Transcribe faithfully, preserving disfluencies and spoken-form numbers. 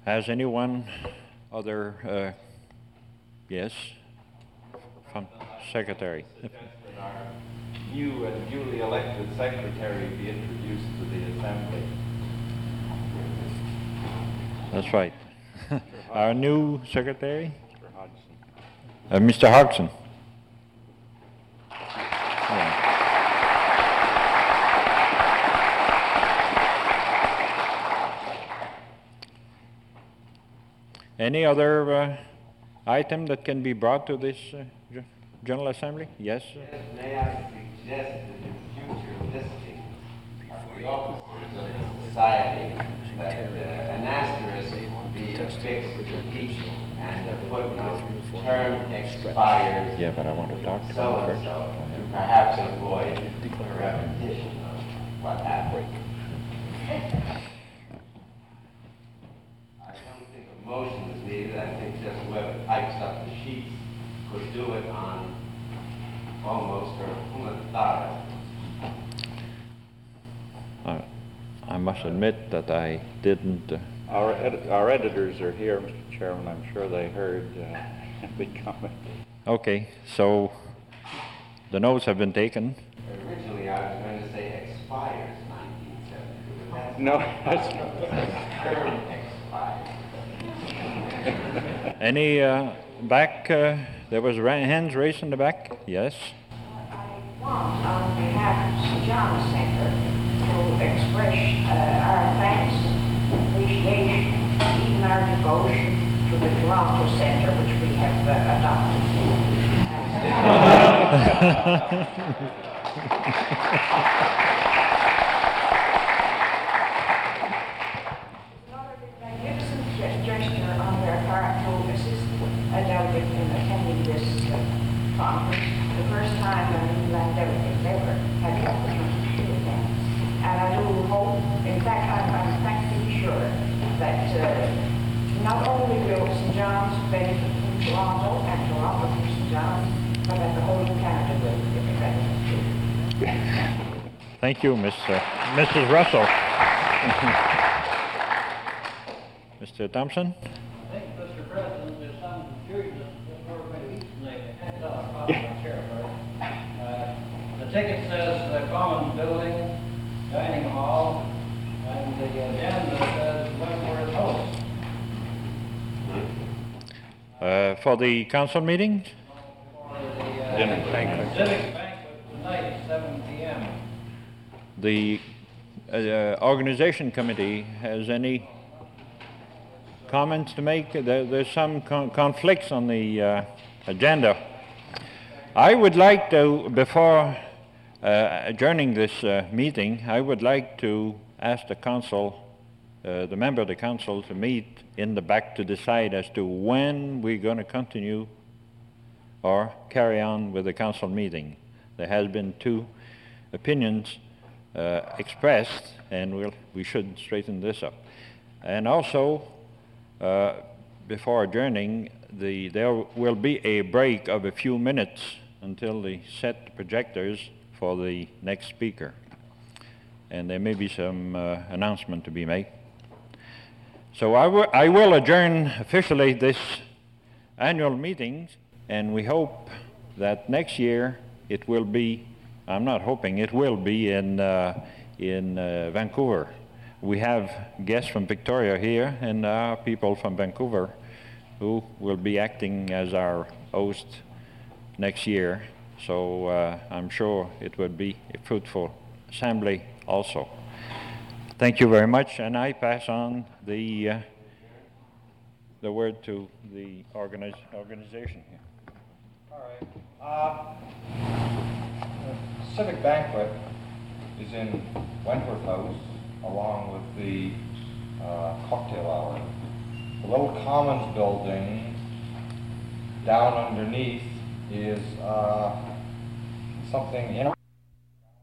Has anyone other, uh, yes, from Secretary? Our new and newly elected secretary be introduced to the assembly. That's right. Our new secretary, Mister Hodgson. uh, Mister Hodgson. Yeah. Any other uh, item that can be brought to this uh, Ge- General Assembly? Yes? Yes, may I suggest that in future listing of the officers of the society, that uh, an asterisk be affixed to each and a footnote, term expires Yeah, but I want to talk to him first. so-and-so, to perhaps avoid a repetition of what happened. I don't think a motion is needed. I think just whoever types up the sheets could do it on almost or una data. Uh, I must admit that I didn't. Uh, Our, edi- our editors are here, Mister Chairman. I'm sure they heard uh, the comment. okay, so the notes have been taken. Originally, I was going to say expires nineteen seventy-two, but that's No, that's term expires. Any uh, back? Uh, there was ra- hands raised in the back. Yes. I want, on behalf of Saint John's Center, to express uh, our thanks, appreciation, even our devotion to the Toronto Center, which we have uh, adopted. Another magnificent gesture on their part to assist a delegate in attending this uh, conference, the first time an England delegate ever had the opportunity to do that. And I do hope, in fact, I'm, I'm practically sure that uh, not only will Saint John's benefit from Toronto and Toronto from Saint John's, but that the whole of Canada will benefit too. Thank you, Miss uh, Missus Russell. Mister Thompson. I think, Mister President, there's some confusion that we're going to each make a hand out of the chair, right? Uh, The ticket says the Commons Building, Dining Hall, and the agenda says Wentworth House. Uh, for the council meeting? For the uh, Dinner banquet. civic banquet tonight at seven P M The uh, organization committee has any comments to make? There, there's some con- conflicts on the uh, agenda. I would like to, before uh, adjourning this uh, meeting, I would like to ask the council, uh, the member of the council, to meet in the back to decide as to when we're going to continue or carry on with the council meeting. There has been two opinions uh, expressed, and we'll, we should straighten this up. And also, uh, before adjourning, the, there will be a break of a few minutes until they set the projectors for the next speaker. And there may be some uh, announcement to be made. So I, w- I will adjourn officially this annual meeting, and we hope that next year it will be, I'm not hoping, it will be in, uh, in uh, Vancouver. We have guests from Victoria here, and there are people from Vancouver who will be acting as our host next year. So uh, I'm sure it will be a fruitful assembly also. Thank you very much, and I pass on the uh, the word to the organiz- organization here. All right. Uh, the civic banquet is in Wentworth House, along with the uh, cocktail hour. The little Commons building down underneath is uh, something in